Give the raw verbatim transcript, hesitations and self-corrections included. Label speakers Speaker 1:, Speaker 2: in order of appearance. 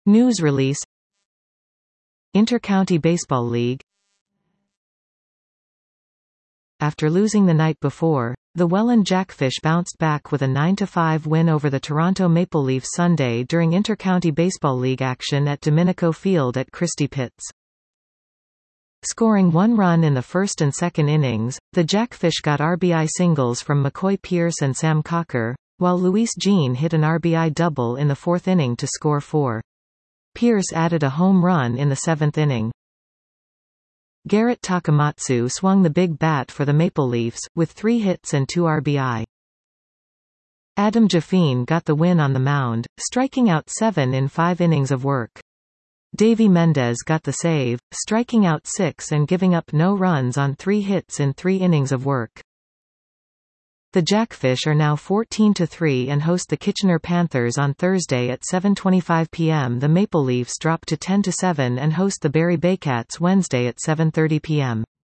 Speaker 1: News release. Intercounty Baseball League. After losing the night before, the Welland Jackfish bounced back with a nine to five win over the Toronto Maple Leafs Sunday during Intercounty Baseball League action at Domenico Field at Christie Pitts. Scoring one run in the first and second innings, the Jackfish got R B I singles from McCoy Pierce and Sam Cocker, while Luis Jean hit an R B I double in the fourth inning to score four. Pierce added a home run in the seventh inning. Garrett Takamatsu swung the big bat for the Maple Leafs, with three hits and two R B I. Adam Jafine got the win on the mound, striking out seven in five innings of work. Davy Mendez got the save, striking out six and giving up no runs on three hits in three innings of work. The Jackfish are now fourteen to three and host the Kitchener Panthers on Thursday at seven twenty-five p m The Maple Leafs drop to ten to seven and host the Barrie Baycats Wednesday at seven thirty p m